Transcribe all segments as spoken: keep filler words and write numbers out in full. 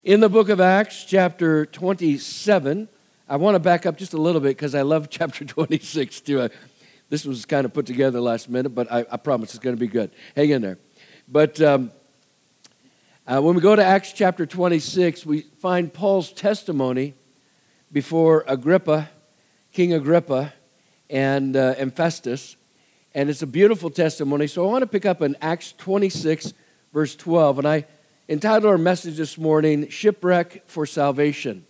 In the book of Acts, chapter twenty-seven, I want to back up just a little bit because I love chapter twenty-six too. I, this was kind of put together last minute, but I, I promise it's going to be good. Hang in there. But um, uh, when we go to Acts chapter twenty-six, we find Paul's testimony before Agrippa, King Agrippa, and, uh, and Festus. And it's a beautiful testimony. So I want to pick up in Acts twenty-six, verse twelve. And I entitled our message this morning, Shipwreck for Salvation.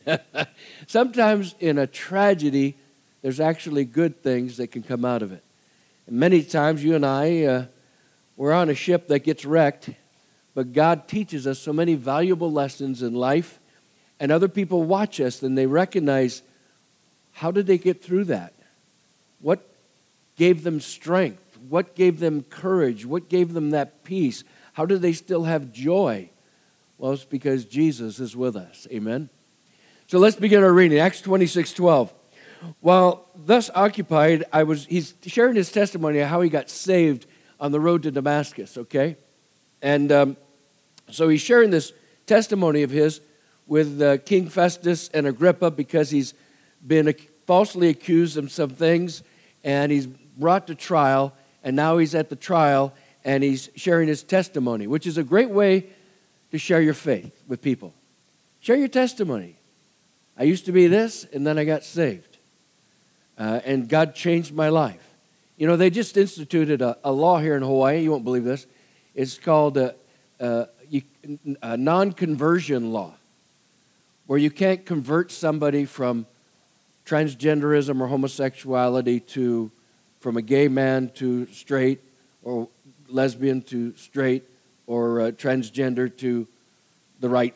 Sometimes in a tragedy, there's actually good things that can come out of it. And many times you and I, uh, we're on a ship that gets wrecked, but God teaches us so many valuable lessons in life, and other people watch us and they recognize, how did they get through that? What gave them strength? What gave them courage? What gave them that peace? How do they still have joy? Well, it's because Jesus is with us. Amen? So let's begin our reading. Acts twenty-six twelve. While thus occupied, I was, he's sharing his testimony of how he got saved on the road to Damascus, okay? And um, so he's sharing this testimony of his with uh, King Festus and Agrippa because he's been ac- falsely accused of some things, and he's brought to trial, and now he's at the trial, and he's sharing his testimony, which is a great way to share your faith with people. Share your testimony. I used to be this, and then I got saved. Uh, and God changed my life. You know, they just instituted a, a law here in Hawaii. You won't believe this. It's called a, a, a non-conversion law, where you can't convert somebody from transgenderism or homosexuality to, from a gay man to straight, or lesbian to straight, or uh, transgender to the right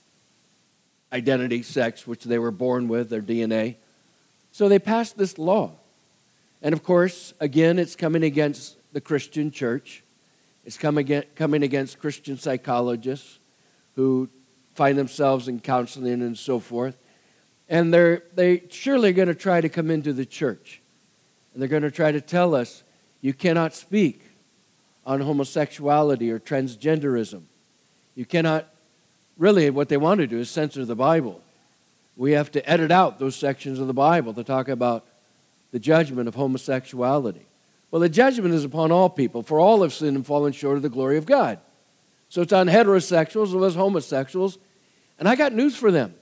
identity, sex, which they were born with, their D N A. So they passed this law. And of course, again, it's coming against the Christian church. It's coming against, coming against Christian psychologists who find themselves in counseling and so forth. And they're they surely going to try to come into the church. And they're going to try to tell us, you cannot speak on homosexuality or transgenderism. You cannot, really what they want to do is censor the Bible. We have to edit out those sections of the Bible to talk about the judgment of homosexuality. Well, the judgment is upon all people, for all have sinned and fallen short of the glory of God. So it's on heterosexuals as well as homosexuals, and I got news for them.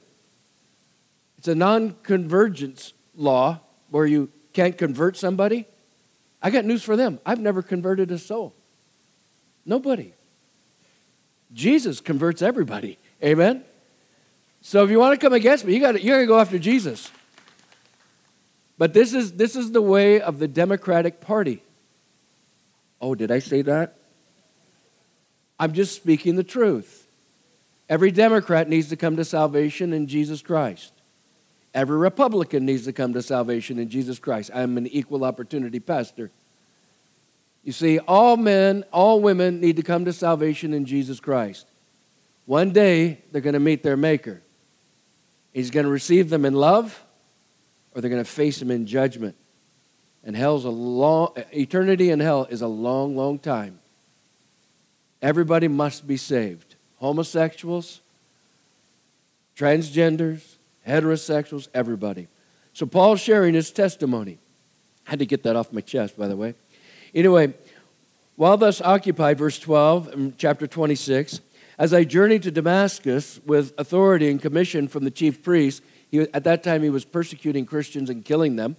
It's a non-convergence law where you can't convert somebody. I got news for them. I've never converted a soul. Nobody. Jesus converts everybody. Amen? So if you want to come against me, you got you got to go after Jesus. But this is this is the way of the Democratic Party. Oh, did I say that? I'm just speaking the truth. Every Democrat needs to come to salvation in Jesus Christ. Every Republican needs to come to salvation in Jesus Christ. I'm an equal opportunity pastor. You see, all men, all women need to come to salvation in Jesus Christ. One day, they're going to meet their Maker. He's going to receive them in love, or they're going to face him in judgment. And hell's a long, eternity in hell is a long, long time. Everybody must be saved. Homosexuals, transgenders, heterosexuals, everybody. So Paul's sharing his testimony. I had to get that off my chest, by the way. Anyway, while thus occupied, verse twelve, in chapter twenty-six, as I journeyed to Damascus with authority and commission from the chief priest, he, at that time he was persecuting Christians and killing them.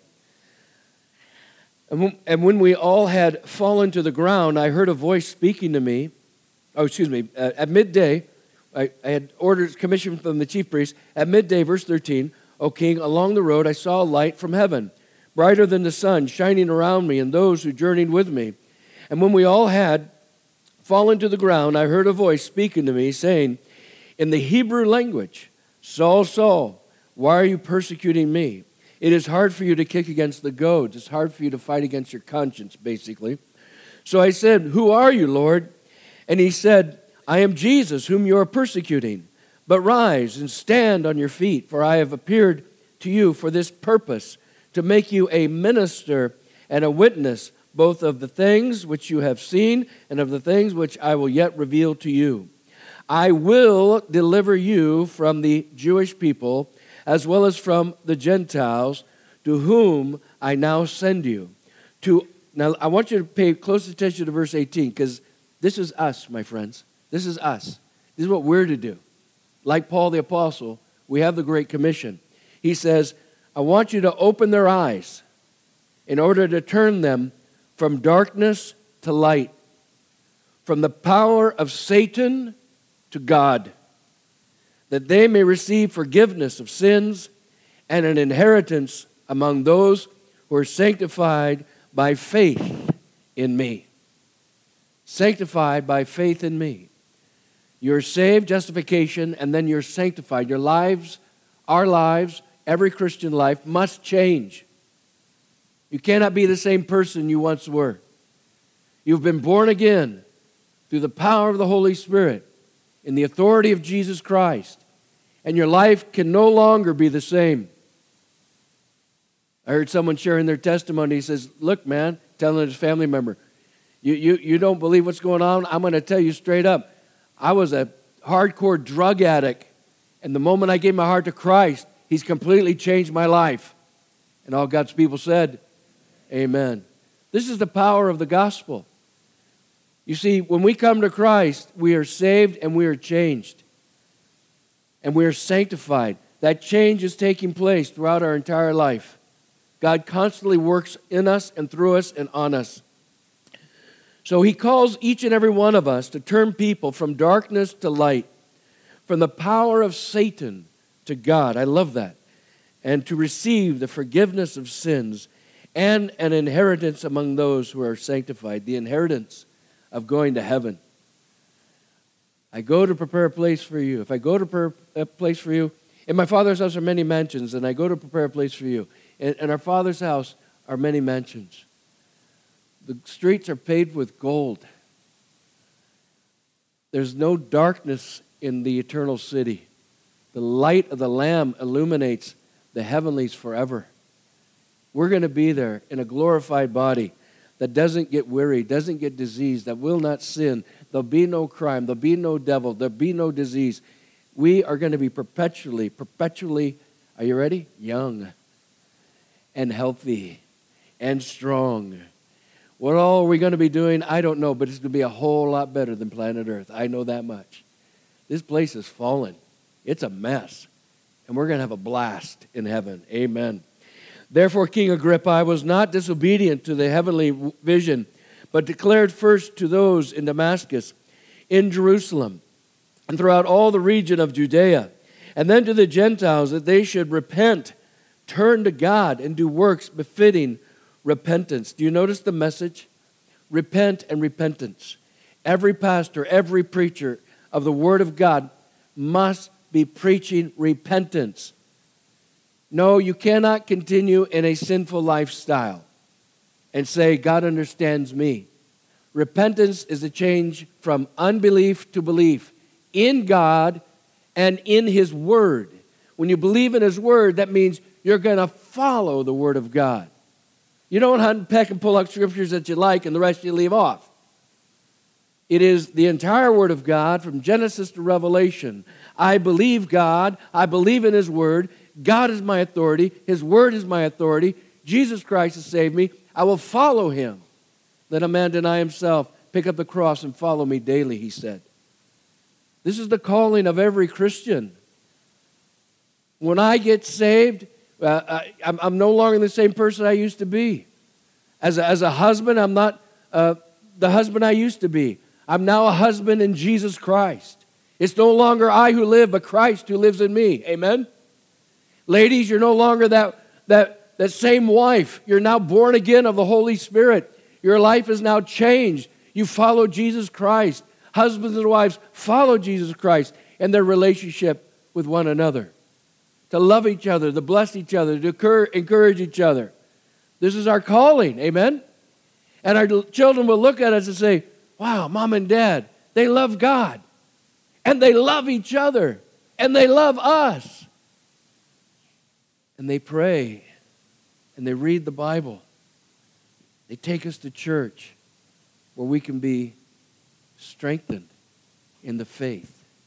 And when, and when we all had fallen to the ground, I heard a voice speaking to me. Oh, excuse me, uh, at midday, I, I had orders, commission from the chief priest. At midday, verse thirteen, O king, along the road I saw a light from heaven, brighter than the sun, shining around me and those who journeyed with me. And when we all had fallen to the ground, I heard a voice speaking to me, saying, in the Hebrew language, Saul, Saul, why are you persecuting me? It is hard for you to kick against the goads. It's hard for you to fight against your conscience, basically. So I said, who are you, Lord? And he said, I am Jesus, whom you are persecuting. But rise and stand on your feet, for I have appeared to you for this purpose, to make you a minister and a witness, both of the things which you have seen and of the things which I will yet reveal to you. I will deliver you from the Jewish people as well as from the Gentiles to whom I now send you. To Now, I want you to pay close attention to verse eighteen because this is us, my friends. This is us. This is what we're to do. Like Paul the Apostle, we have the Great Commission. He says, I want you to open their eyes in order to turn them from darkness to light, from the power of Satan to God, that they may receive forgiveness of sins and an inheritance among those who are sanctified by faith in me. Sanctified by faith in me. You're saved, justification, and then you're sanctified. Your lives, our lives, every Christian life must change. You cannot be the same person you once were. You've been born again through the power of the Holy Spirit in the authority of Jesus Christ, and your life can no longer be the same. I heard someone sharing their testimony. He says, look, man, telling his family member, you, you, you don't believe what's going on? I'm going to tell you straight up. I was a hardcore drug addict, and the moment I gave my heart to Christ, He's completely changed my life. And all God's people said, amen. This is the power of the gospel. You see, when we come to Christ, we are saved and we are changed. And we are sanctified. That change is taking place throughout our entire life. God constantly works in us and through us and on us. So He calls each and every one of us to turn people from darkness to light, from the power of Satan to God. I love that. And to receive the forgiveness of sins and an inheritance among those who are sanctified, the inheritance of going to heaven. I go to prepare a place for you. If I go to prepare a place for you, in my Father's house are many mansions, and I go to prepare a place for you. In, in our Father's house are many mansions. The streets are paved with gold. There's no darkness in the eternal city. The light of the Lamb illuminates the heavenlies forever. We're going to be there in a glorified body that doesn't get weary, doesn't get diseased, that will not sin. There'll be no crime. There'll be no devil. There'll be no disease. We are going to be perpetually, perpetually, are you ready? Young and healthy and strong. What all are we going to be doing? I don't know, but it's going to be a whole lot better than planet Earth. I know that much. This place is fallen. It's a mess. And we're going to have a blast in heaven. Amen. Therefore, King Agrippa, I was not disobedient to the heavenly vision, but declared first to those in Damascus, in Jerusalem, and throughout all the region of Judea, and then to the Gentiles that they should repent, turn to God, and do works befitting repentance. Do you notice the message? Repent and repentance. Every pastor, every preacher of the Word of God must be preaching repentance. No, you cannot continue in a sinful lifestyle and say, God understands me. Repentance is a change from unbelief to belief in God and in His Word. When you believe in His Word, that means you're going to follow the Word of God. You don't hunt and peck and pull out scriptures that you like and the rest you leave off. It is the entire Word of God from Genesis to Revelation. I believe God. I believe in His Word. God is my authority. His Word is my authority. Jesus Christ has saved me. I will follow Him. Let a man deny himself, pick up the cross, and follow me daily, He said. This is the calling of every Christian. When I get saved, uh, I, I'm, I'm no longer the same person I used to be. As a, as a husband, I'm not uh, the husband I used to be. I'm now a husband in Jesus Christ. It's no longer I who live, but Christ who lives in me. Amen? Ladies, you're no longer that, that, that same wife. You're now born again of the Holy Spirit. Your life is now changed. You follow Jesus Christ. Husbands and wives follow Jesus Christ and their relationship with one another. To love each other, to bless each other, to encourage each other. This is our calling. Amen? And our children will look at us and say, wow, Mom and Dad, they love God. And they love each other. And they love us. And they pray. And they read the Bible. They take us to church where we can be strengthened in the faith.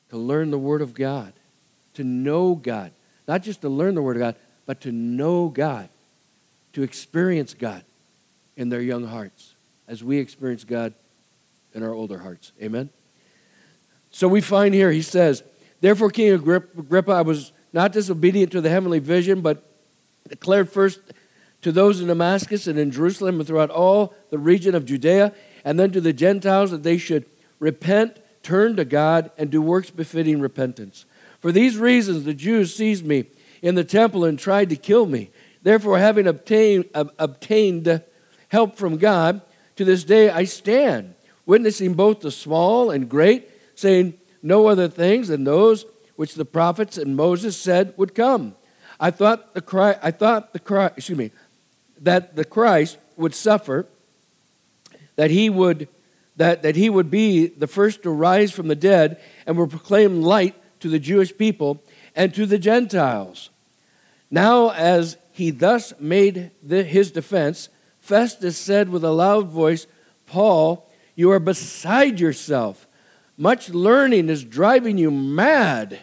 to learn the Word of God, to know God. Not just to learn the Word of God, but to know God, to experience God in their young hearts, as we experience God in our older hearts. Amen? So we find here, he says, therefore, King Agrippa, I was not disobedient to the heavenly vision, but declared first to those in Damascus and in Jerusalem and throughout all the region of Judea, and then to the Gentiles that they should repent, turn to God, and do works befitting repentance. For these reasons the Jews seized me in the temple and tried to kill me. Therefore, having obtained, uh, obtained help from God, to this day I stand, witnessing both the small and great, saying no other things than those which the prophets and Moses said would come. I thought the Christ, I thought the Christ, excuse me, that the Christ would suffer, that he would that, that he would be the first to rise from the dead and would proclaim light to the Jewish people and to the Gentiles. Now, as he thus made the, his defense, Festus said with a loud voice, Paul, you are beside yourself. Much learning is driving you mad.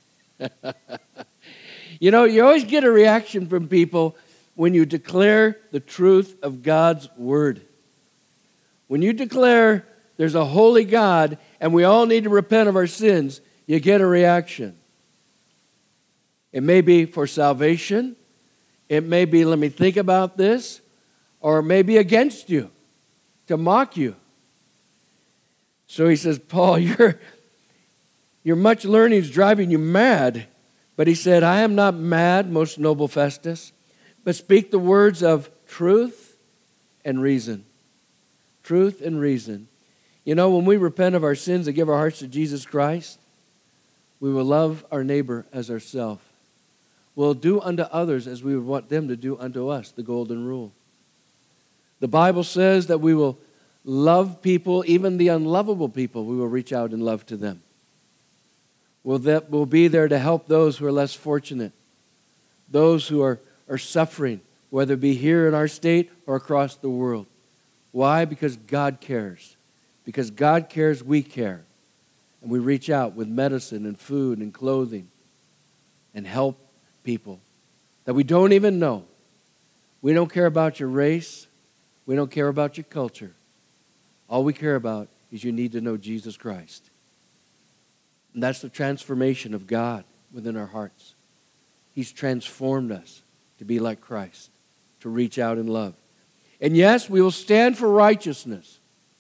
You know, you always get a reaction from people when you declare the truth of God's word. When you declare there's a holy God and we all need to repent of our sins, you get a reaction. It may be for salvation. It may be, let me think about this. Or it may be against you, to mock you. So he says, Paul, your, your much learning is driving you mad. But he said, I am not mad, most noble Festus, but speak the words of truth and reason. Truth and reason. You know, when we repent of our sins and give our hearts to Jesus Christ, we will love our neighbor as ourselves. We'll do unto others as we would want them to do unto us, the golden rule. The Bible says that we will love people, even the unlovable people, we will reach out and love to them. We'll, that, we'll be there to help those who are less fortunate, those who are, are suffering, whether it be here in our state or across the world. Why? Because God cares. Because God cares, we care. And we reach out with medicine and food and clothing and help people that we don't even know. We don't care about your race. We don't care about your culture. All we care about is you need to know Jesus Christ. And that's the transformation of God within our hearts. He's transformed us to be like Christ, to reach out in love. And yes, we will stand for righteousness.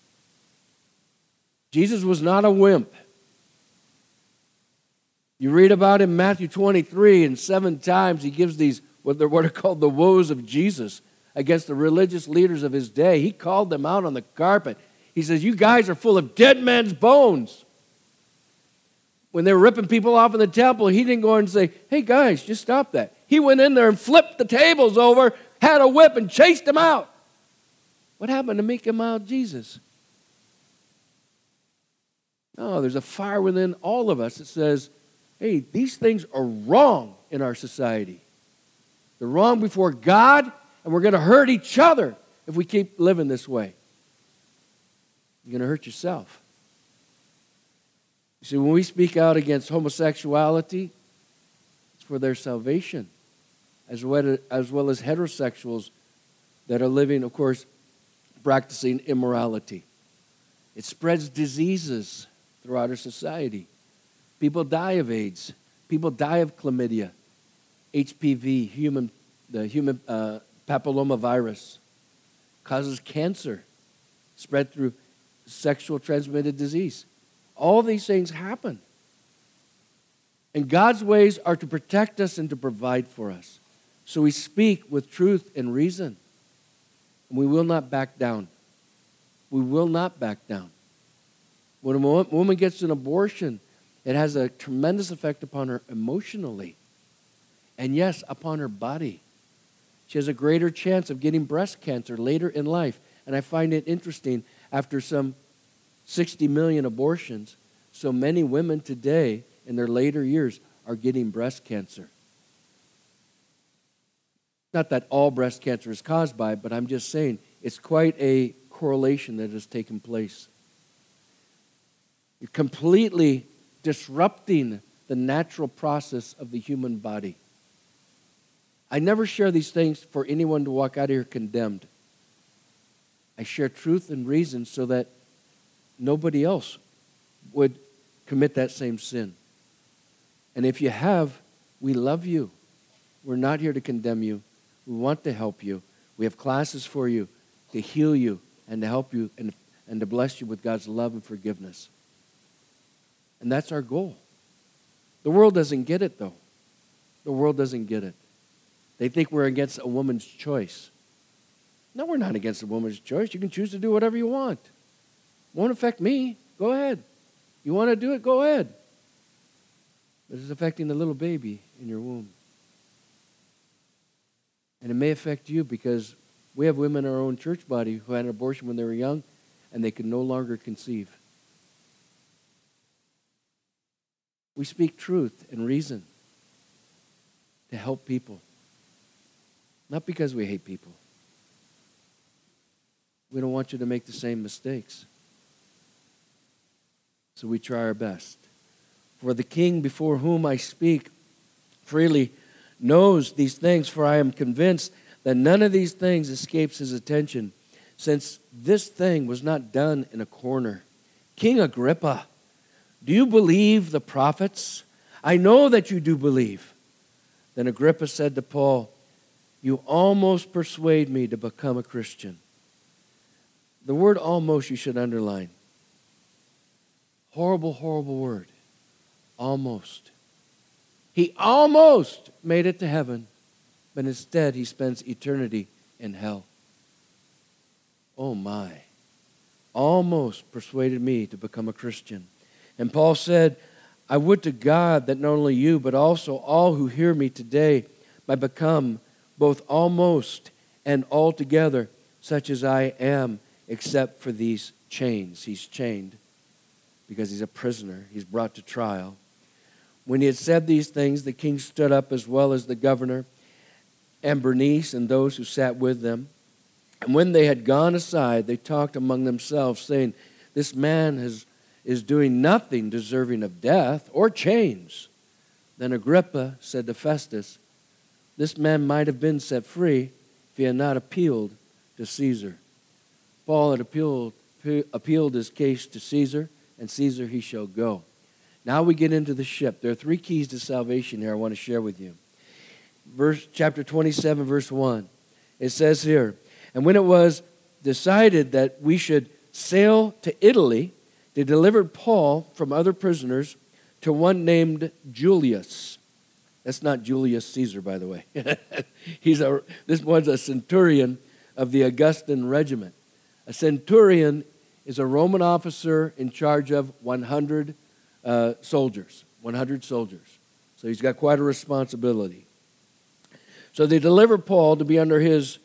Jesus was not a wimp. You read about him in Matthew twenty-three, and seven times he gives these, what are, what are called the woes of Jesus against the religious leaders of his day. He called them out on the carpet. He says, you guys are full of dead men's bones. When they were ripping people off in the temple, he didn't go and say, hey guys, just stop that. He went in there and flipped the tables over, had a whip and chased them out. What happened to make him out Jesus? No, there's a fire within all of us that says, hey, these things are wrong in our society. They're wrong before God, and we're going to hurt each other if we keep living this way. You're going to hurt yourself. You see, when we speak out against homosexuality, it's for their salvation, as well as, well as heterosexuals that are living, of course, practicing immorality. It spreads diseases throughout our society. People die of AIDS. People die of chlamydia, H P V, human, the human uh, papillomavirus, causes cancer, spread through sexual transmitted disease. All these things happen. And God's ways are to protect us and to provide for us. So we speak with truth and reason. And we will not back down. We will not back down. When a woman gets an abortion, it has a tremendous effect upon her emotionally. And yes, upon her body. She has a greater chance of getting breast cancer later in life. And I find it interesting, after some sixty million abortions, so many women today in their later years are getting breast cancer. Not that all breast cancer is caused by it, but I'm just saying it's quite a correlation that has taken place. You're completely disrupting the natural process of the human body. I never share these things for anyone to walk out of here condemned. I share truth and reason so that nobody else would commit that same sin. And if you have, we love you. We're not here to condemn you. We want to help you. We have classes for you to heal you and to help you and, and to bless you with God's love and forgiveness. And that's our goal. The world doesn't get it, though. The world doesn't get it. They think we're against a woman's choice. No, we're not against a woman's choice. You can choose to do whatever you want. Won't affect me. Go ahead. You want to do it? Go ahead. But it's affecting the little baby in your womb. And it may affect you because we have women in our own church body who had an abortion when they were young and they could no longer conceive. We speak truth and reason to help people. Not because we hate people. We don't want you to make the same mistakes. So we try our best. For the King before whom I speak freely knows these things, for I am convinced that none of these things escapes his attention, since this thing was not done in a corner. King Agrippa, do you believe the prophets? I know that you do believe. Then Agrippa said to Paul, you almost persuade me to become a Christian. The word almost you should underline. Horrible, horrible word. Almost. He almost made it to heaven, but instead he spends eternity in hell. Oh my. Almost persuaded me to become a Christian. And Paul said, I would to God that not only you, but also all who hear me today might become both almost and altogether such as I am, except for these chains. He's chained because he's a prisoner. He's brought to trial. When he had said these things, the king stood up, as well as the governor and Bernice and those who sat with them. And when they had gone aside, they talked among themselves, saying, this man has, is doing nothing deserving of death or chains. Then Agrippa said to Festus, this man might have been set free if he had not appealed to Caesar. Paul had appealed, appealed his case to Caesar, and Caesar he shall go. Now we get into the ship. There are three keys to salvation here I want to share with you. Verse chapter twenty-seven, verse one. It says here, and when it was decided that we should sail to Italy, they delivered Paul from other prisoners to one named Julius. That's not Julius Caesar, by the way. He's a, this one's a centurion of the Augustan regiment. A centurion is a Roman officer in charge of one hundred uh, soldiers. one hundred soldiers. So he's got quite a responsibility. So they delivered Paul to be under his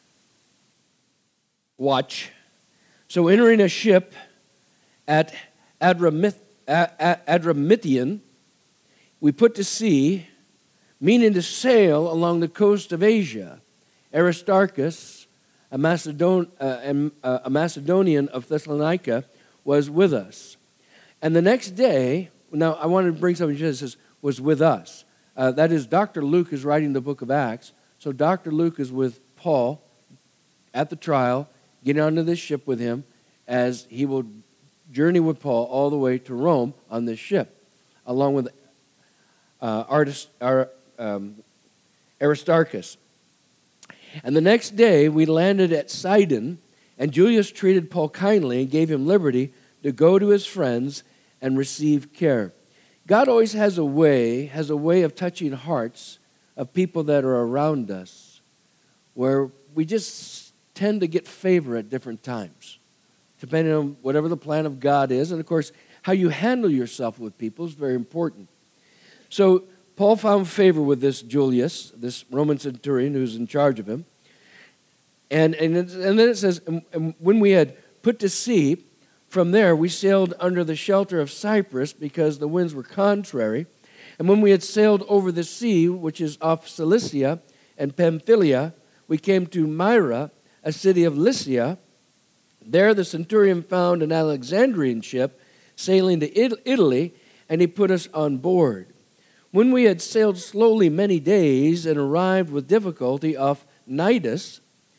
watch. So entering a ship at Adramyt- Adramyttian, we put to sea, meaning to sail along the coast of Asia. Aristarchus, a, Macedon, uh, a Macedonian of Thessalonica, was with us. And the next day, now I wanted to bring something that says, was with us. Uh, that is, Doctor Luke is writing the book of Acts. So Doctor Luke is with Paul at the trial, getting onto this ship with him, as he will journey with Paul all the way to Rome on this ship, along with uh, Artist, Ar, um, Aristarchus. And the next day, we landed at Sidon, and Julius treated Paul kindly and gave him liberty to go to his friends and receive care. God always has a way, has a way of touching hearts of people that are around us, where we just tend to get favor at different times, depending on whatever the plan of God is. And of course, how you handle yourself with people is very important. So Paul found favor with this Julius, this Roman centurion who's in charge of him. And, and, it, and then it says, and, and when we had put to sea, from there we sailed under the shelter of Cyprus because the winds were contrary. And when we had sailed over the sea, which is off Cilicia and Pamphylia, we came to Myra, a city of Lycia. There the centurion found an Alexandrian ship sailing to Italy, and he put us on board. When we had sailed slowly many days and arrived with difficulty off Cnidus,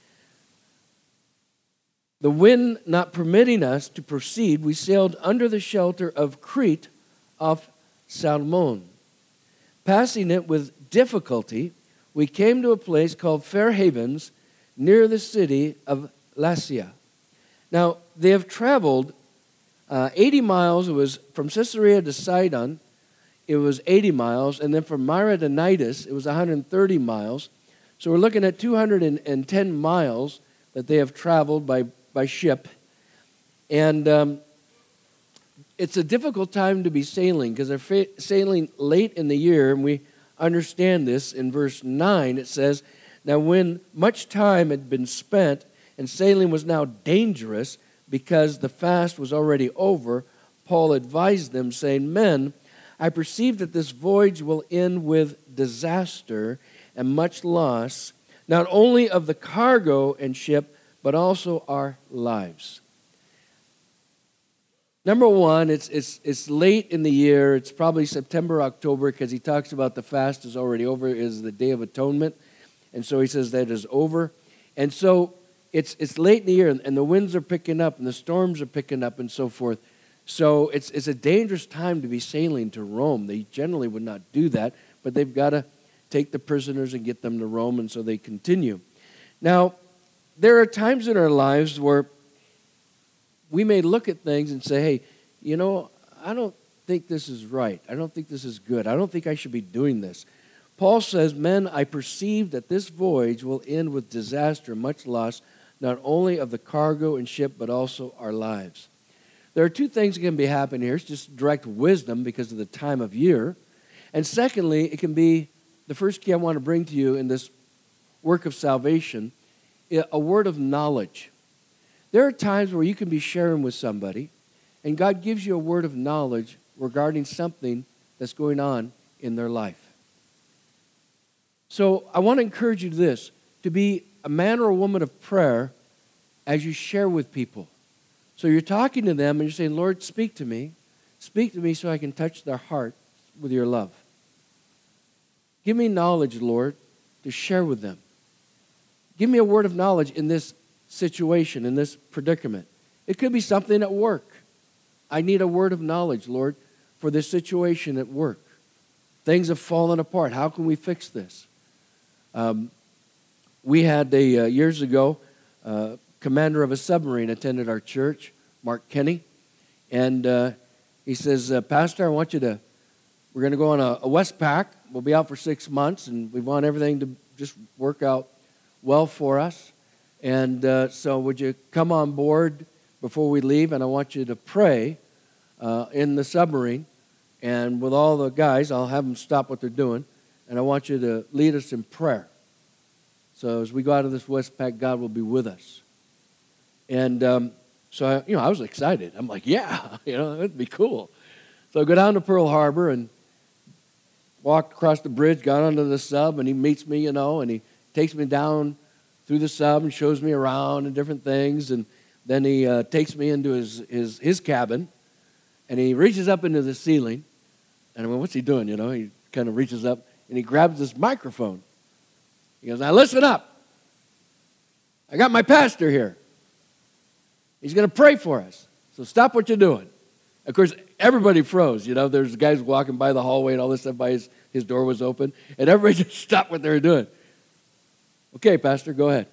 the wind not permitting us to proceed, we sailed under the shelter of Crete off Salmon. Passing it with difficulty, we came to a place called Fair Havens, near the city of Lasea. Now, they have traveled uh, eighty miles. It was from Caesarea to Sidon, it was eighty miles, and then from Myra to Cnidus, it was one hundred thirty miles. So we're looking at two hundred ten miles that they have traveled by, by ship. And um, it's a difficult time to be sailing because they're fa- sailing late in the year, and we understand this. In verse nine, it says, "Now when much time had been spent and sailing was now dangerous because the fast was already over, Paul advised them, saying, 'Men, I perceive that this voyage will end with disaster and much loss, not only of the cargo and ship, but also our lives.'" Number one, it's, it's, it's late in the year. It's probably September, October, because he talks about the fast is already over, is the Day of Atonement. And so he says that is over. And so it's, it's late in the year, and the winds are picking up, and the storms are picking up, and so forth. So it's, it's a dangerous time to be sailing to Rome. They generally would not do that, but they've got to take the prisoners and get them to Rome, and so they continue. Now, there are times in our lives where we may look at things and say, hey, you know, I don't think this is right. I don't think this is good. I don't think I should be doing this. Paul says, "Men, I perceive that this voyage will end with disaster, much loss, not only of the cargo and ship, but also our lives." There are two things that can be happening here. It's just direct wisdom because of the time of year. And secondly, it can be the first key I want to bring to you in this work of salvation, a word of knowledge. There are times where you can be sharing with somebody, and God gives you a word of knowledge regarding something that's going on in their life. So I want to encourage you to this, to be a man or a woman of prayer as you share with people. So you're talking to them, and you're saying, "Lord, speak to me. Speak to me so I can touch their heart with your love. Give me knowledge, Lord, to share with them. Give me a word of knowledge in this situation, in this predicament." It could be something at work. I need a word of knowledge, Lord, for this situation at work. Things have fallen apart. How can we fix this? Um, we had a, uh, years ago, uh, commander of a submarine attended our church, Mark Kenny, and uh, he says, uh, "Pastor, I want you to, we're going to go on a, a Westpac. We'll be out for six months, and we want everything to just work out well for us. And uh, so would you come on board before we leave, and I want you to pray uh, in the submarine, and with all the guys, I'll have them stop what they're doing, and I want you to lead us in prayer. So as we go out of this Westpac, God will be with us." And um, so, I, you know, I was excited. I'm like, yeah, you know, that'd be cool. So I go down to Pearl Harbor and walked across the bridge, got onto the sub, and he meets me, you know, and he takes me down through the sub and shows me around and different things, and then he uh, takes me into his, his his cabin, and he reaches up into the ceiling, and I mean, what's he doing, you know? He kind of reaches up, and he grabs this microphone. He goes, "Now listen up. I got my pastor here. He's going to pray for us, so stop what you're doing." Of course, everybody froze, you know. There's guys walking by the hallway and all this stuff by his, his door was open, and everybody just stopped what they were doing. "Okay, Pastor, go ahead."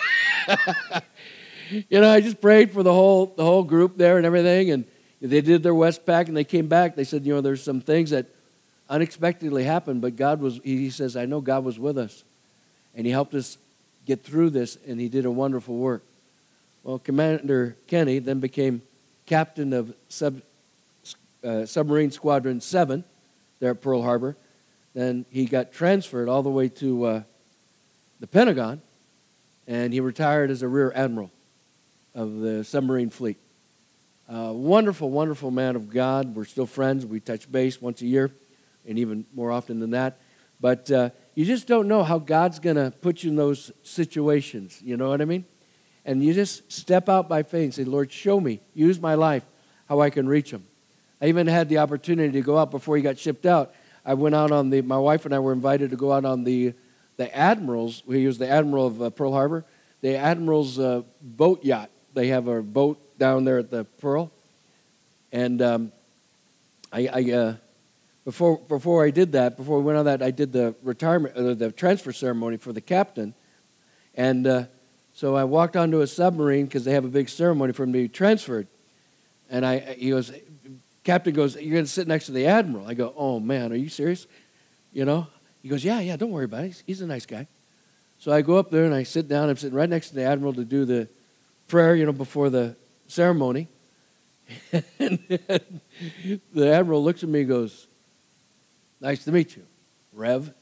You know, I just prayed for the whole the whole group there and everything, and they did their Westpac, and they came back. They said, you know, there's some things that unexpectedly happened, but God was, he says, I know God was with us, and he helped us get through this, and he did a wonderful work. Well, Commander Kenny then became captain of sub, uh, Submarine Squadron seven there at Pearl Harbor. Then he got transferred all the way to uh, the Pentagon, and he retired as a rear admiral of the submarine fleet. Uh, wonderful, wonderful man of God. We're still friends. We touch base once a year, and even more often than that. But uh, you just don't know how God's going to put you in those situations. You know what I mean? And you just step out by faith and say, Lord, show me, use my life, how I can reach them. I even had the opportunity to go out before he got shipped out. I went out on the, my wife and I were invited to go out on the, the Admiral's, he was the Admiral of uh, Pearl Harbor, the Admiral's uh, boat yacht. They have a boat down there at the Pearl. And um, I, I uh, before before I did that, before we went on that, I did the retirement, uh, the transfer ceremony for the captain. And uh, so I walked onto a submarine because they have a big ceremony for him to be transferred. And I, he goes, Captain goes, "You're going to sit next to the Admiral." I go, "Oh, man, are you serious?" You know? He goes, yeah, yeah, don't worry about it. He's, he's a nice guy. So I go up there and I sit down. I'm sitting right next to the Admiral to do the prayer, you know, before the ceremony. And the Admiral looks at me and goes, "Nice to meet you, Rev."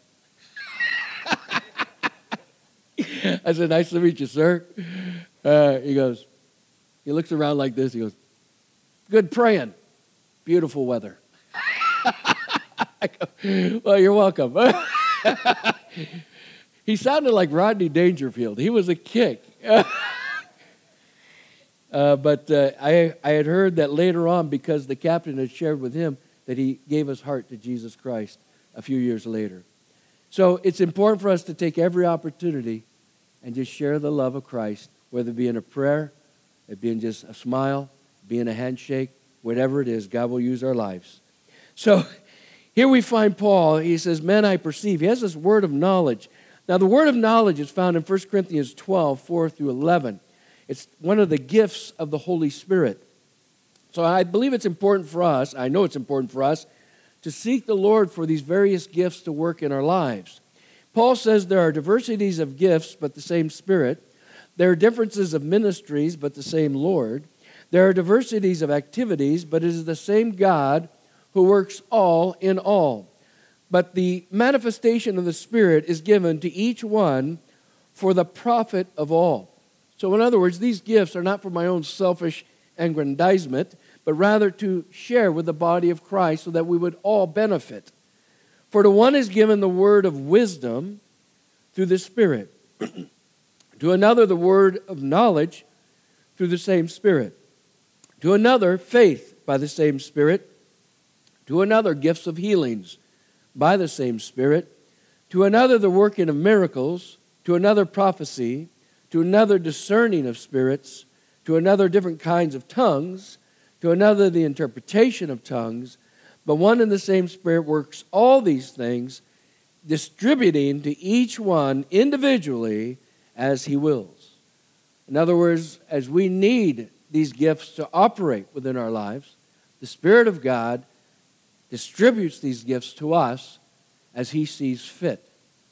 I said, "Nice to meet you, sir." Uh, he goes, he looks around like this. He goes, "Good praying. Beautiful weather." I go, "Well, you're welcome." He sounded like Rodney Dangerfield. He was a kick. uh, but uh, I, I had heard that later on, because the captain had shared with him, that he gave his heart to Jesus Christ a few years later. So it's important for us to take every opportunity and just share the love of Christ, whether it be in a prayer, it be in just a smile, be in a handshake, whatever it is, God will use our lives. So here we find Paul. He says, "Men, I perceive." He has this word of knowledge. Now, the word of knowledge is found in First Corinthians twelve, four through eleven. It's one of the gifts of the Holy Spirit. So I believe it's important for us, I know it's important for us, to seek the Lord for these various gifts to work in our lives. Paul says there are diversities of gifts, but the same Spirit. There are differences of ministries, but the same Lord. There are diversities of activities, but it is the same God who works all in all. But the manifestation of the Spirit is given to each one for the profit of all. So in other words, these gifts are not for my own selfish aggrandizement, but rather to share with the body of Christ so that we would all benefit. For to one is given the word of wisdom through the Spirit, to another the word of knowledge through the same Spirit, to another faith by the same Spirit, to another gifts of healings by the same Spirit, to another the working of miracles, to another prophecy, to another discerning of spirits, to another different kinds of tongues, to another the interpretation of tongues. But one and the same Spirit works all these things, distributing to each one individually as He wills. In other words, as we need these gifts to operate within our lives, the Spirit of God distributes these gifts to us as He sees fit.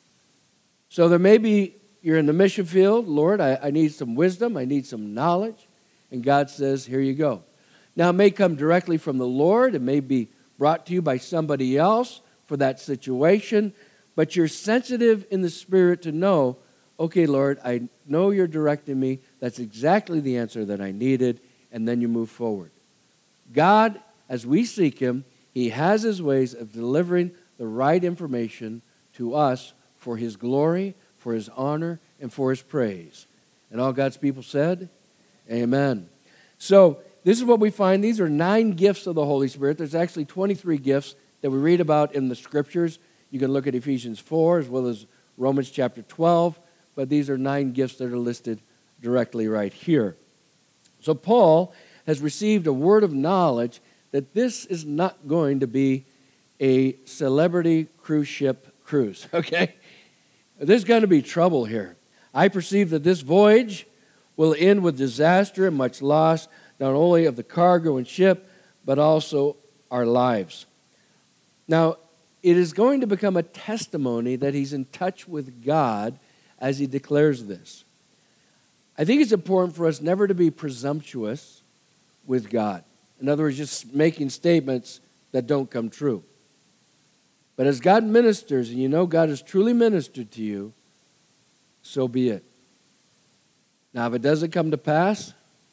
So there may be, you're in the mission field, "Lord, I, I need some wisdom, I need some knowledge," and God says, "Here you go." Now, it may come directly from the Lord, it may be brought to you by somebody else for that situation, but you're sensitive in the Spirit to know, "Okay, Lord, I know you're directing me, that's exactly the answer that I needed," and then you move forward. God, as we seek Him, He has His ways of delivering the right information to us for His glory, for His honor, and for His praise. And all God's people said, amen. So this is what we find. These are nine gifts of the Holy Spirit. There's actually twenty-three gifts that we read about in the Scriptures. You can look at Ephesians four as well as Romans chapter twelve, but these are nine gifts that are listed directly right here. So Paul has received a word of knowledge that this is not going to be a celebrity cruise ship cruise, okay? There's going to be trouble here. I perceive that this voyage will end with disaster and much loss, not only of the cargo and ship, but also our lives. Now, it is going to become a testimony that he's in touch with God as he declares this. I think it's important for us never to be presumptuous with God. In other words, just making statements that don't come true. But as God ministers, and you know God has truly ministered to you, so be it. Now, if it doesn't come to pass,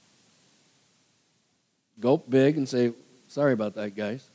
gulp big and say, "Sorry about that, guys."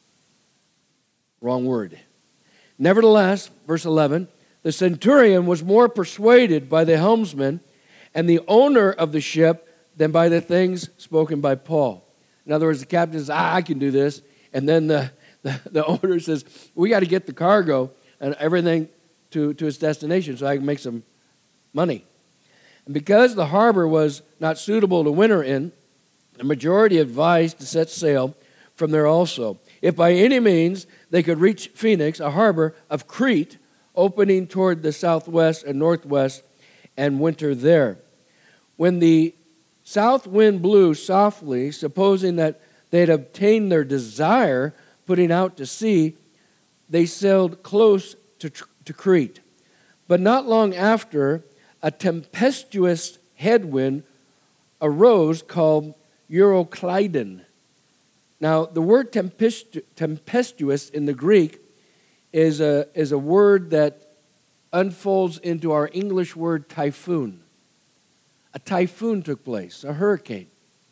Wrong word. Nevertheless, verse eleven, the centurion was more persuaded by the helmsman and the owner of the ship than by the things spoken by Paul. In other words, the captain says, ah, I can do this. And then the, the, the owner says, we got to get the cargo and everything to, to its destination so I can make some money. And because the harbor was not suitable to winter in, the majority advised to set sail from there also, if by any means they could reach Phoenix, a harbor of Crete, opening toward the southwest and northwest, and winter there. When the south wind blew softly, supposing that they had obtained their desire, putting out to sea, they sailed close to, to Crete. But not long after, a tempestuous headwind arose called Euroclydon. Now, the word tempestu- tempestuous in the Greek is a, is a word that unfolds into our English word typhoon. A typhoon took place, a hurricane.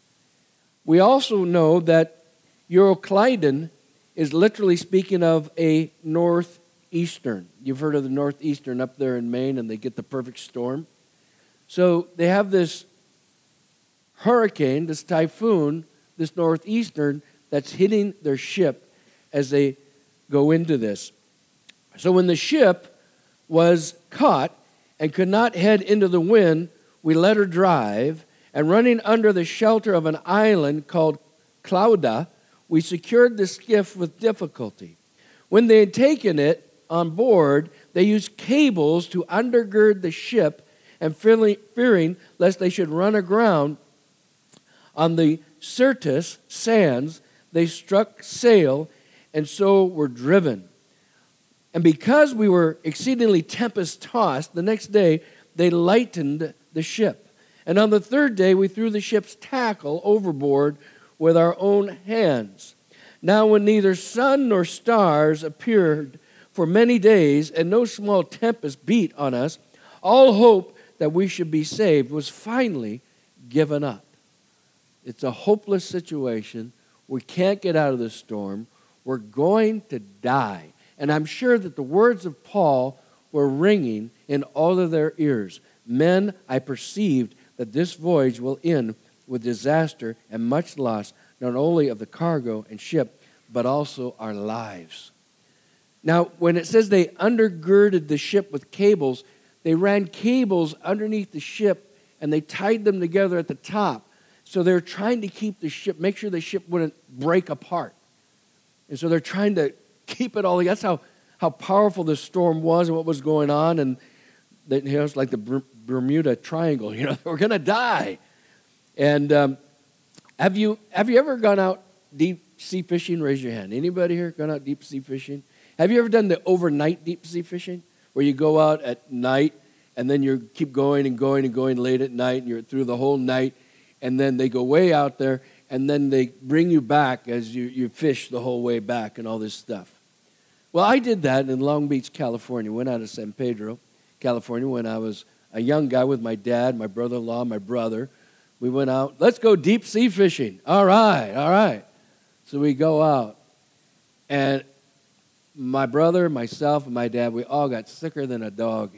We also know that Euroclydon is literally speaking of a northeastern. You've heard of the northeastern up there in Maine, and they get the perfect storm. So they have this hurricane, this typhoon, this northeastern that's hitting their ship as they go into this. So when the ship was caught and could not head into the wind, we let her drive, and running under the shelter of an island called Clauda, we secured the skiff with difficulty. When they had taken it on board, they used cables to undergird the ship, and fearing lest they should run aground on the Syrtis sands, they struck sail and so were driven. And because we were exceedingly tempest-tossed, the next day they lightened the ship. And on the third day we threw the ship's tackle overboard with our own hands. Now when neither sun nor stars appeared for many days, and no small tempest beat on us, all hope that we should be saved was finally given up. It's a hopeless situation. We can't get out of this storm. We're going to die. And I'm sure that the words of Paul were ringing in all of their ears. Men, I perceived that this voyage will end with disaster and much loss, not only of the cargo and ship, but also our lives. Now, when it says they undergirded the ship with cables, they ran cables underneath the ship and they tied them together at the top. So they're trying to keep the ship, make sure the ship wouldn't break apart. And so they're trying to keep it all together. That's how, how powerful this storm was and what was going on. And they, you know, it's like the Bermuda Triangle. You know, we're going to die. And um, have you have you ever gone out deep sea fishing? Raise your hand. Anybody here gone out deep sea fishing? Have you ever done the overnight deep sea fishing, where you go out at night and then you keep going and going and going late at night, and you're through the whole night, and then they go way out there, and then they bring you back as you, you fish the whole way back and all this stuff? Well, I did that in Long Beach, California. Went out of San Pedro, California, when I was a young guy with my dad, my brother-in-law, my brother. We went out, let's go deep sea fishing. All right, all right. So we go out, and my brother, myself, and my dad, we all got sicker than a dog.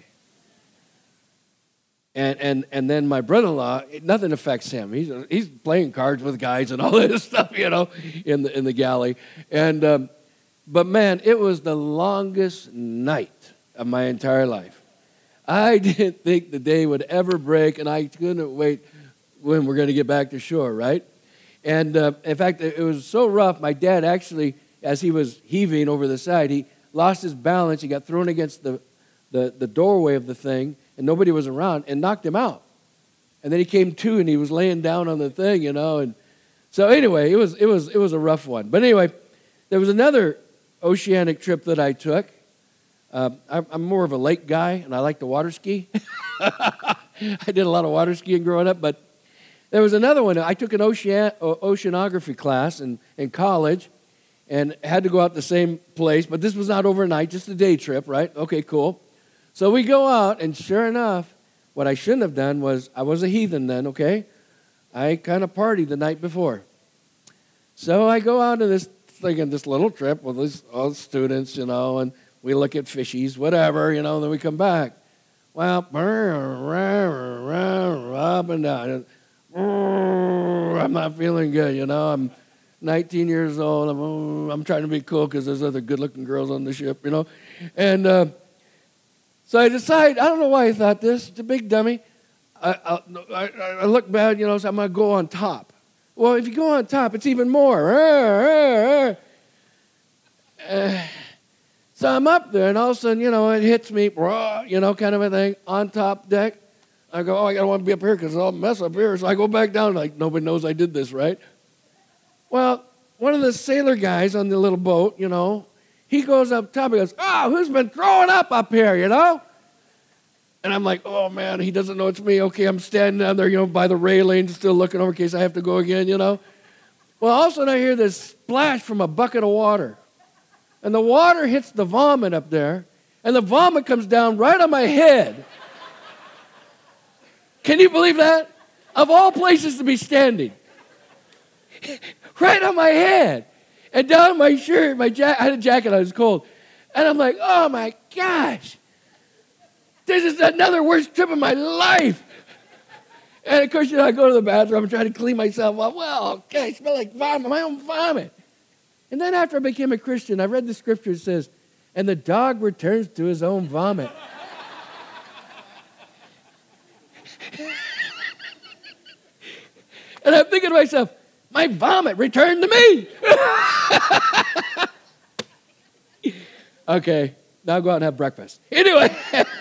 And and and then my brother-in-law, nothing affects him. He's he's playing cards with guys and all this stuff, you know, in the in the galley. And um, but man, it was the longest night of my entire life. I didn't think the day would ever break, and I couldn't wait when we're going to get back to shore, right? And uh, in fact, it was so rough. My dad actually, as he was heaving over the side, he lost his balance. He got thrown against the the, the doorway of the thing, and nobody was around, and knocked him out. And then he came to, and he was laying down on the thing, you know. And so anyway, it was it was it was a rough one. But anyway, there was another oceanic trip that I took. Um, I'm, I'm more of a lake guy, and I like to water ski. I did a lot of water skiing growing up, but there was another one. I took an ocean, oceanography class in, in college, and had to go out the same place, but this was not overnight, just a day trip, right? Okay, cool. So we go out, and sure enough, what I shouldn't have done was, I was a heathen then, okay? I kind of partied the night before. So I go out on this thing, on this little trip with these, all the students, you know, and we look at fishies, whatever, you know, and then we come back. Well, up and down. I'm not feeling good, you know. I'm nineteen years old. I'm, oh, I'm trying to be cool because there's other good-looking girls on the ship, you know. And uh, so I decide, I don't know why I thought this. It's a big dummy. I, I, I look bad, you know, so I'm going to go on top. Well, if you go on top, it's even more. Uh, so I'm up there, and all of a sudden, you know, it hits me, you know, kind of a thing, on top deck. I go, oh, I don't want to be up here because I'll mess up here. So I go back down, like, nobody knows I did this, right? Well, one of the sailor guys on the little boat, you know, he goes up top, he goes, oh, who's been throwing up up here, you know? And I'm like, oh, man, he doesn't know it's me. Okay, I'm standing down there, you know, by the railing, still looking over in case I have to go again, you know. Well, all of a sudden I hear this splash from a bucket of water. And the water hits the vomit up there, and the vomit comes down right on my head. Can you believe that? Of all places to be standing. Right on my head. And down my shirt, my ja- I had a jacket on, it was cold. And I'm like, oh my gosh. This is another worst trip of my life. And of course, you know, I go to the bathroom, I'm trying to clean myself up. Well, okay, I smell like vomit, my own vomit. And then after I became a Christian, I read the scripture that says, and the dog returns to his own vomit. And I'm thinking to myself, my vomit returned to me. Okay, now go out and have breakfast. Anyway,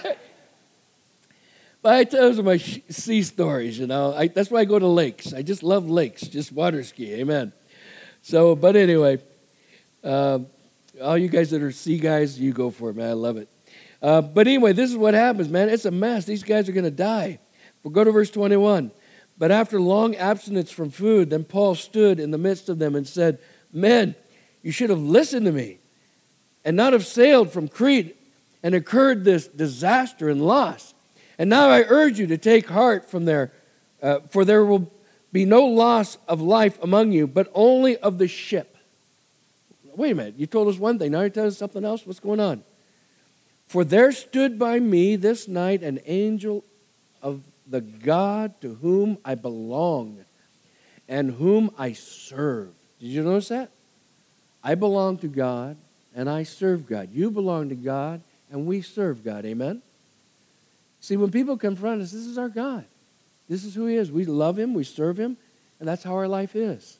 but I tell those are my sea stories, you know. I, that's why I go to lakes. I just love lakes, just water ski, amen. So, but anyway, uh, all you guys that are sea guys, you go for it, man. I love it. Uh, but anyway, this is what happens, man. It's a mess. These guys are going to die. We'll go to verse twenty-one. But after long abstinence from food, then Paul stood in the midst of them and said, men, you should have listened to me and not have sailed from Crete and incurred this disaster and loss. And now I urge you to take heart from there, uh, for there will be no loss of life among you, but only of the ship. Wait a minute, you told us one thing, now you're telling us something else? What's going on? For there stood by me this night an angel of the God to whom I belong and whom I serve. Did you notice that? I belong to God and I serve God. You belong to God and we serve God. Amen? See, when people confront us, this is our God. This is who He is. We love Him, we serve Him, and that's how our life is.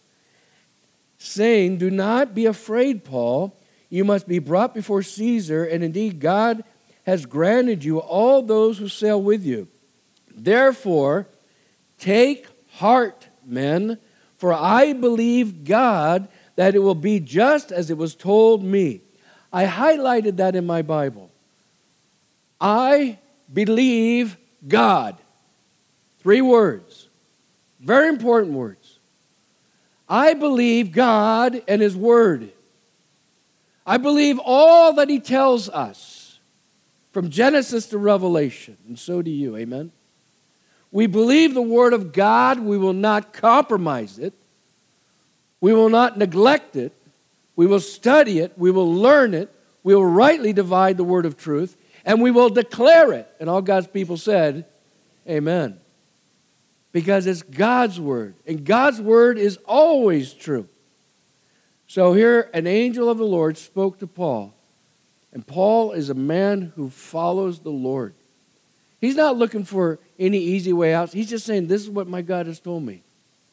Saying, do not be afraid, Paul. You must be brought before Caesar, and indeed God has granted you all those who sail with you. Therefore, take heart, men, for I believe God that it will be just as it was told me. I highlighted that in my Bible. I believe God. Three words. Very important words. I believe God and His Word. I believe all that He tells us from Genesis to Revelation, and so do you. Amen? We believe the Word of God. We will not compromise it. We will not neglect it. We will study it. We will learn it. We will rightly divide the word of truth. And we will declare it. And all God's people said, amen. Because it's God's word. And God's word is always true. So here, an angel of the Lord spoke to Paul. And Paul is a man who follows the Lord. He's not looking for any easy way out. He's just saying, this is what my God has told me.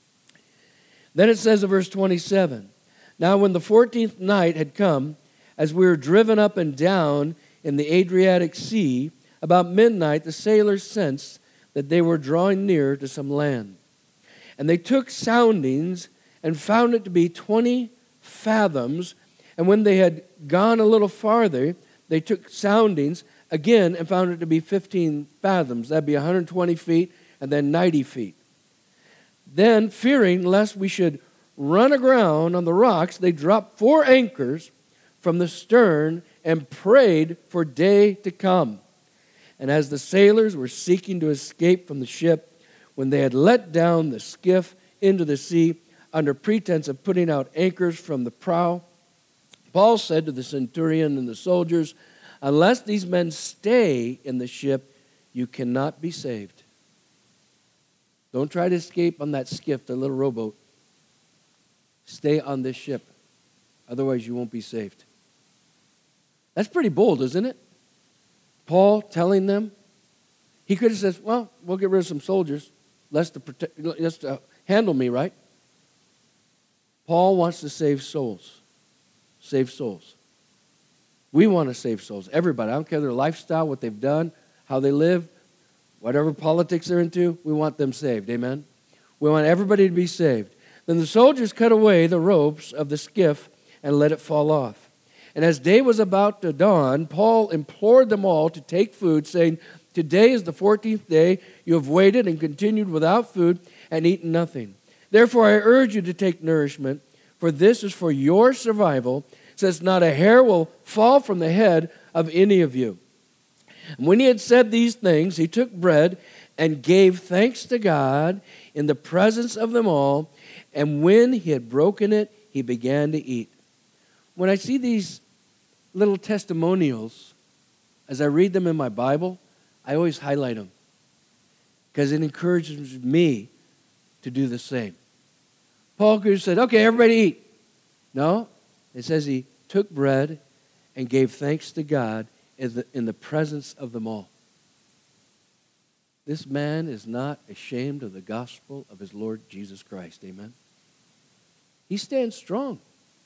Then it says in verse twenty-seven, now when the fourteenth night had come, as we were driven up and down in the Adriatic Sea, about midnight the sailors sensed that they were drawing near to some land. And they took soundings and found it to be twenty fathoms. And when they had gone a little farther, they took soundings again and found it to be fifteen fathoms. That'd be one hundred twenty feet and then ninety feet. Then, fearing lest we should run aground on the rocks, they dropped four anchors from the stern and prayed for day to come. And as the sailors were seeking to escape from the ship, when they had let down the skiff into the sea under pretense of putting out anchors from the prow, Paul said to the centurion and the soldiers, unless these men stay in the ship, you cannot be saved. Don't try to escape on that skiff, the little rowboat. Stay on this ship. Otherwise, you won't be saved. That's pretty bold, isn't it? Paul telling them. He could have said, well, we'll get rid of some soldiers. Less to, protect, less to handle me, right? Paul wants to save souls. Save souls. We want to save souls. Everybody. I don't care their lifestyle, what they've done, how they live, whatever politics they're into, we want them saved. Amen? We want everybody to be saved. Then the soldiers cut away the ropes of the skiff and let it fall off. And as day was about to dawn, Paul implored them all to take food, saying, today is the fourteenth day. You have waited and continued without food and eaten nothing. Therefore, I urge you to take nourishment, for this is for your survival, since not a hair will fall from the head of any of you. And when he had said these things, he took bread and gave thanks to God in the presence of them all. And when he had broken it, he began to eat. When I see these little testimonials, as I read them in my Bible, I always highlight them because it encourages me to do the same. Paul could have said, okay, everybody eat. No, it says he took bread and gave thanks to God in the, in the presence of them all. This man is not ashamed of the gospel of his Lord Jesus Christ. Amen. He stands strong.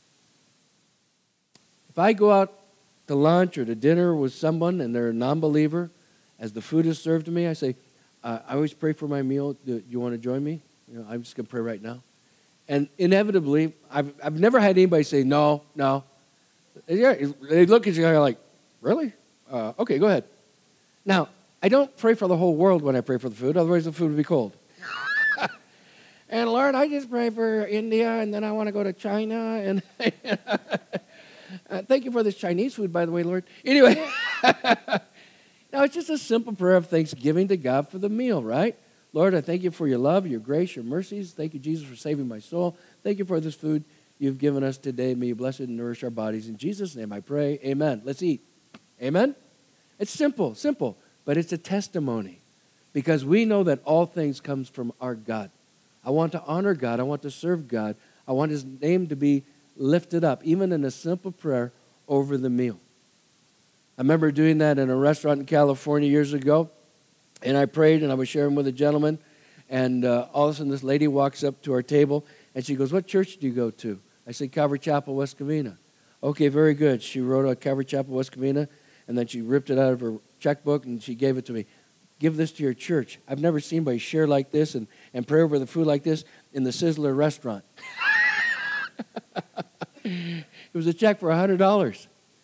If I go out to lunch or to dinner with someone and they're a non-believer, as the food is served to me, I say, uh, I always pray for my meal. Do you want to join me? You know, I'm just going to pray right now. And inevitably, I've, I've never had anybody say, no, no. They look at you and they're like, really? Uh, okay, go ahead. Now, I don't pray for the whole world when I pray for the food, otherwise the food would be cold. And Lord, I just pray for India, and then I want to go to China. And uh, thank you for this Chinese food, by the way, Lord. Anyway, now it's just a simple prayer of thanksgiving to God for the meal, right? Lord, I thank you for your love, your grace, your mercies. Thank you, Jesus, for saving my soul. Thank you for this food you've given us today. May you bless it and nourish our bodies. In Jesus' name I pray, amen. Let's eat. Amen? It's simple, simple, but it's a testimony because we know that all things comes from our God. I want to honor God. I want to serve God. I want his name to be lifted up, even in a simple prayer over the meal. I remember doing that in a restaurant in California years ago, and I prayed, and I was sharing with a gentleman, and uh, all of a sudden this lady walks up to our table, and she goes, what church do you go to? I said, Calvary Chapel, West Covina. Okay, very good. She wrote out Calvary Chapel, West Covina, and then she ripped it out of her checkbook, and she gave it to me. Give this to your church. I've never seen anybody share like this and, and pray over the food like this in the Sizzler restaurant. It was a check for one hundred dollars.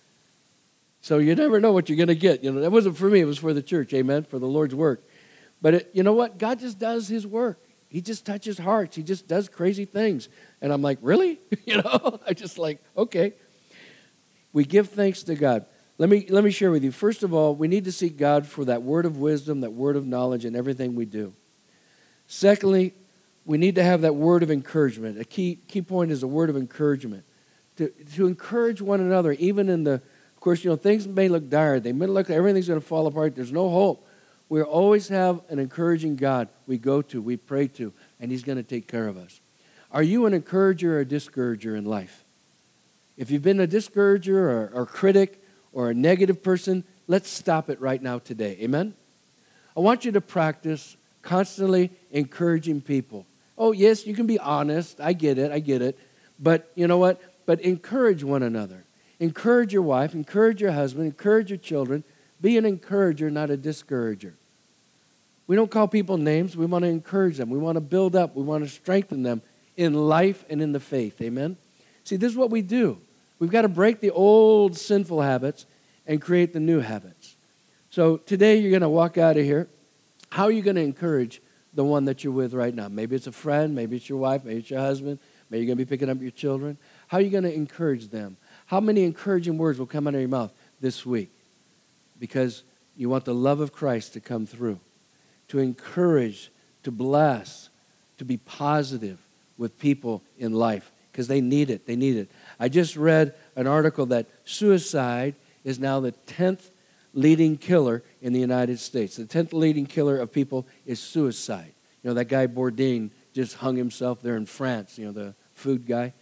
So you never know what you're going to get. You know, that wasn't for me. It was for the church, amen, for the Lord's work. But it, you know what? God just does his work. He just touches hearts. He just does crazy things. And I'm like, really? You know, I just like, okay. We give thanks to God. Let me, let me share with you. First of all, we need to seek God for that word of wisdom, that word of knowledge in everything we do. Secondly, we need to have that word of encouragement. A key, key point is a word of encouragement. To, to encourage one another, even in the, of course, you know, things may look dire. They may look like everything's going to fall apart. There's no hope. We always have an encouraging God we go to, we pray to, and he's going to take care of us. Are you an encourager or a discourager in life? If you've been a discourager or, or critic, or a negative person, let's stop it right now today. Amen? I want you to practice constantly encouraging people. Oh, yes, you can be honest. I get it. I get it. But you know what? But encourage one another. Encourage your wife. Encourage your husband. Encourage your children. Be an encourager, not a discourager. We don't call people names. We want to encourage them. We want to build up. We want to strengthen them in life and in the faith. Amen? See, this is what we do. We've got to break the old sinful habits and create the new habits. So today you're going to walk out of here. How are you going to encourage the one that you're with right now? Maybe it's a friend. Maybe it's your wife. Maybe it's your husband. Maybe you're going to be picking up your children. How are you going to encourage them? How many encouraging words will come out of your mouth this week? Because you want the love of Christ to come through. To encourage, to bless, to be positive with people in life. Because they need it. They need it. I just read an article that suicide is now the tenth leading killer in the United States. The tenth leading killer of people is suicide. You know, that guy Bourdain just hung himself there in France, you know, the food guy.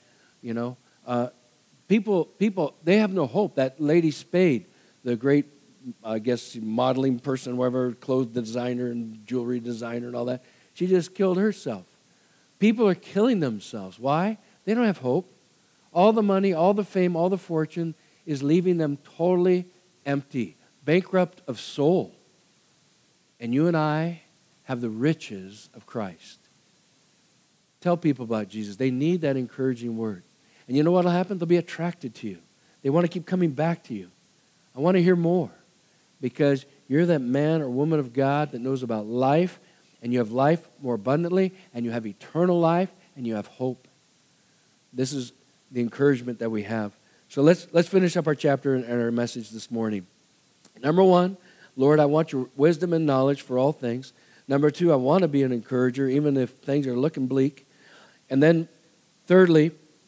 you know. Uh, people, people, they have no hope. That Lady Spade, the great, I guess, modeling person, whatever, clothes designer and jewelry designer and all that, she just killed herself. People are killing themselves. Why? They don't have hope. All the money, all the fame, all the fortune is leaving them totally empty, bankrupt of soul. And you and I have the riches of Christ. Tell people about Jesus. They need that encouraging word. And you know what will happen? They'll be attracted to you. They want to keep coming back to you. I want to hear more because you're that man or woman of God that knows about life, and you have life more abundantly, and you have eternal life, and you have hope. This is the encouragement that we have. So let's let's finish up our chapter and our message this morning. Number one, Lord, I want your wisdom and knowledge for all things. Number two, I want to be an encourager, even if things are looking bleak. And then, thirdly,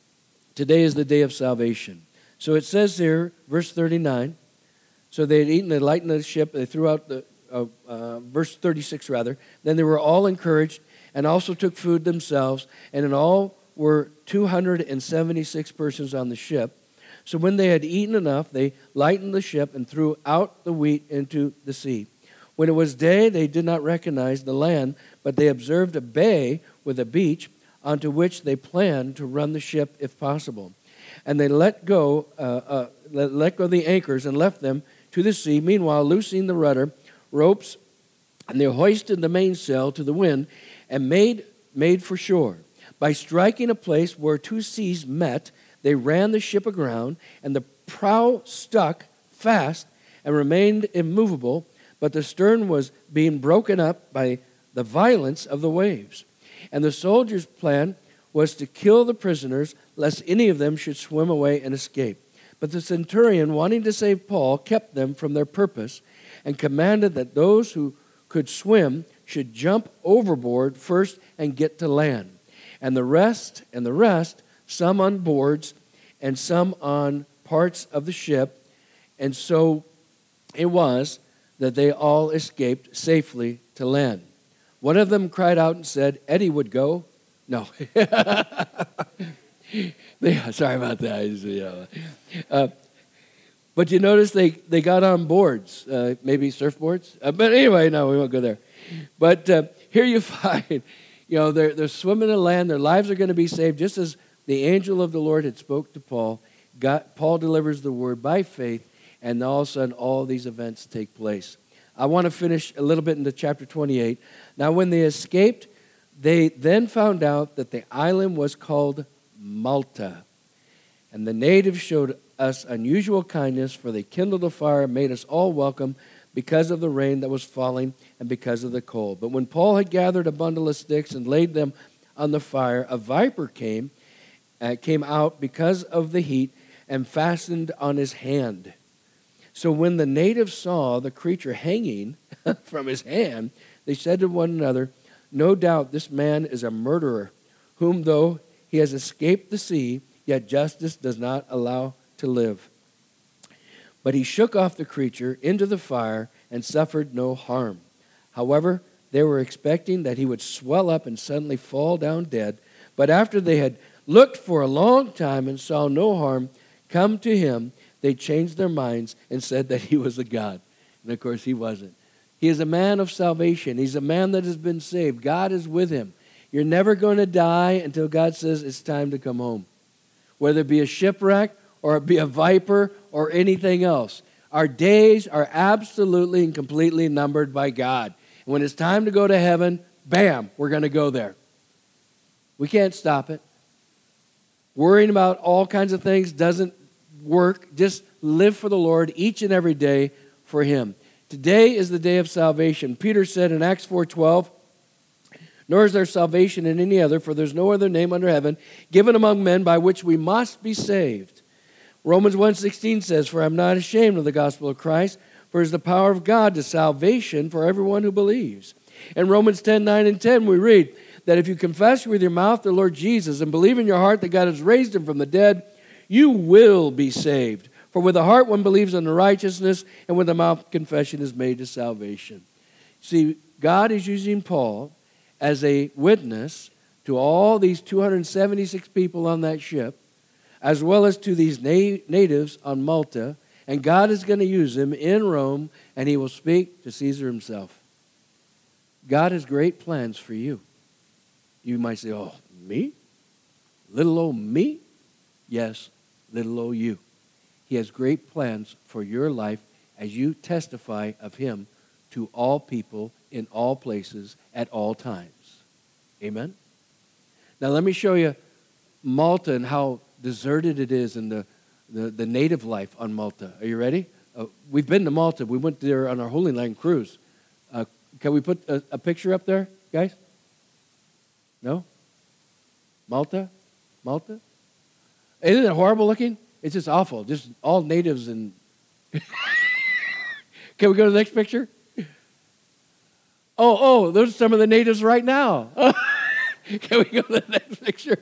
today is the day of salvation. So it says here, verse thirty-nine, so they had eaten, they lightened the ship, they threw out the, uh, uh, verse thirty-six rather, then they were all encouraged and also took food themselves, and in all were two hundred seventy-six persons on the ship. So when they had eaten enough, they lightened the ship and threw out the wheat into the sea. When it was day, they did not recognize the land, but they observed a bay with a beach onto which they planned to run the ship if possible. And they let go, uh, uh, let, let go the anchors and left them to the sea. Meanwhile, loosing the rudder, ropes, and they hoisted the mainsail to the wind and made made for shore. By striking a place where two seas met, they ran the ship aground, and the prow stuck fast and remained immovable, but the stern was being broken up by the violence of the waves. And the soldiers' plan was to kill the prisoners, lest any of them should swim away and escape. But the centurion, wanting to save Paul, kept them from their purpose and commanded that those who could swim should jump overboard first and get to land. And the rest, and the rest, some on boards and some on parts of the ship. And so it was that they all escaped safely to land. One of them cried out and said, Eddie would go. No. they, sorry about that. You know. uh, but you notice they, they got on boards, uh, maybe surfboards. Uh, but anyway, no, we won't go there. But uh, here you find, you know, they're, they're swimming in land. Their lives are going to be saved. Just as the angel of the Lord had spoke to Paul, God, Paul delivers the word by faith, and all of a sudden all these events take place. I want to finish a little bit into chapter twenty-eight. Now when they escaped, they then found out that the island was called Malta. And the natives showed us unusual kindness, for they kindled a fire and made us all welcome because of the rain that was falling and because of the cold. But when Paul had gathered a bundle of sticks and laid them on the fire, a viper came, uh, came out because of the heat and fastened on his hand. So when the natives saw the creature hanging from his hand, they said to one another, no doubt this man is a murderer, whom though he has escaped the sea, yet justice does not allow to live. But he shook off the creature into the fire and suffered no harm. However, they were expecting that he would swell up and suddenly fall down dead. But after they had looked for a long time and saw no harm come to him, they changed their minds and said that he was a god. And of course, he wasn't. He is a man of salvation. He's a man that has been saved. God is with him. You're never going to die until God says it's time to come home. Whether it be a shipwreck or it be a viper or anything else. Our days are absolutely and completely numbered by God. And when it's time to go to heaven, bam, we're going to go there. We can't stop it. Worrying about all kinds of things doesn't work. Just live for the Lord each and every day for him. Today is the day of salvation. Peter said in Acts four twelve, nor is there salvation in any other, for there's no other name under heaven given among men by which we must be saved. Romans one sixteen says, for I'm not ashamed of the gospel of Christ, for it is the power of God to salvation for everyone who believes. In Romans ten nine and ten we read that if you confess with your mouth the Lord Jesus and believe in your heart that God has raised him from the dead, you will be saved. For with the heart one believes unto righteousness, and with the mouth confession is made to salvation. See, God is using Paul as a witness to all these two hundred seventy-six people on that ship as well as to these na- natives on Malta, and God is going to use him in Rome, and he will speak to Caesar himself. God has great plans for you. You might say, oh, me? Little old me? Yes, little old you. He has great plans for your life as you testify of him to all people in all places at all times. Amen? Now let me show you Malta and how deserted it is and the, the, the native life on Malta. Are you ready? Uh, we've been to Malta. We went there on our Holy Land cruise. Uh, can we put a, a picture up there, guys? No? Malta? Malta? Isn't it horrible looking? It's just awful. Just all natives and... Can we go to the next picture? Oh, oh, those are some of the natives right now. Can we go to the next picture?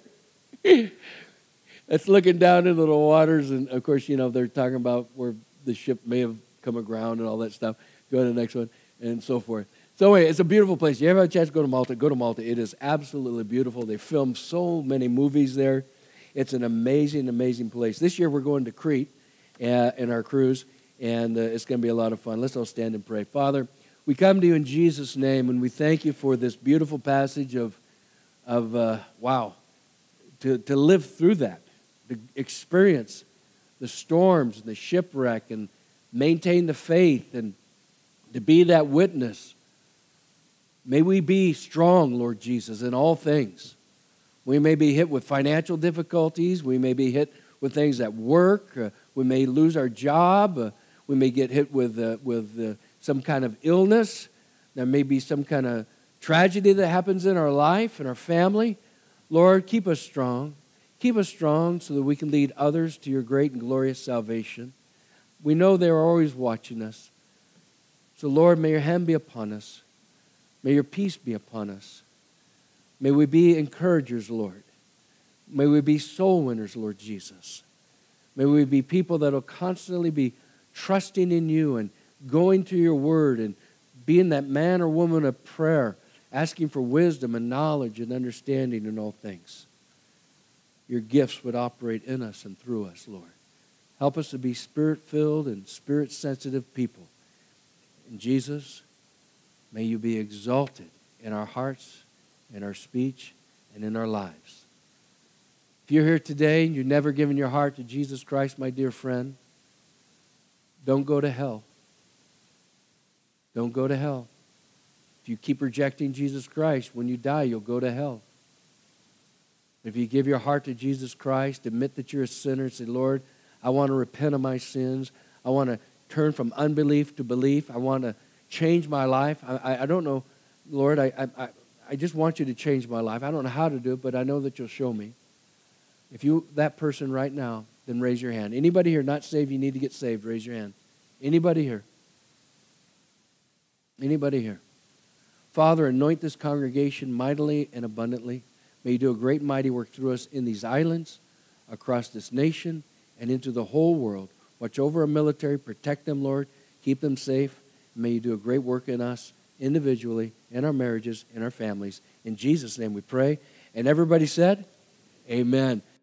That's looking down into the waters, and of course, you know, they're talking about where the ship may have come aground and all that stuff. Go to the next one, and so forth. So anyway, it's a beautiful place. You ever have a chance to go to Malta? Go to Malta. It is absolutely beautiful. They filmed so many movies there. It's an amazing, amazing place. This year we're going to Crete uh, in our cruise, and uh, it's going to be a lot of fun. Let's all stand and pray. Father, we come to you in Jesus' name, and we thank you for this beautiful passage of, of uh, wow, to, to live through that, to experience the storms and the shipwreck and maintain the faith and to be that witness. May we be strong, Lord Jesus, in all things. We may be hit with financial difficulties. We may be hit with things at work. Uh, we may lose our job. Uh, we may get hit with, uh, with uh, some kind of illness. There may be some kind of tragedy that happens in our life and our family. Lord, keep us strong. Keep us strong so that we can lead others to your great and glorious salvation. We know they are always watching us. So, Lord, may your hand be upon us. May your peace be upon us. May we be encouragers, Lord. May we be soul winners, Lord Jesus. May we be people that will constantly be trusting in you and going to your word and being that man or woman of prayer, asking for wisdom and knowledge and understanding in all things. Your gifts would operate in us and through us, Lord. Help us to be spirit-filled and spirit-sensitive people. And Jesus, may you be exalted in our hearts, in our speech, and in our lives. If you're here today and you've never given your heart to Jesus Christ, my dear friend, don't go to hell. Don't go to hell. If you keep rejecting Jesus Christ, when you die, you'll go to hell. If you give your heart to Jesus Christ, admit that you're a sinner, and say, Lord, I want to repent of my sins. I want to turn from unbelief to belief. I want to change my life. I, I, I don't know, Lord, I, I, I just want you to change my life. I don't know how to do it, but I know that you'll show me. If you, that person right now, then raise your hand. Anybody here not saved, you need to get saved, raise your hand. Anybody here? Anybody here? Father, anoint this congregation mightily and abundantly. May you do a great and mighty work through us in these islands, across this nation, and into the whole world. Watch over our military, protect them, Lord. Keep them safe. May you do a great work in us individually, in our marriages, in our families. In Jesus' name we pray. And everybody said, amen.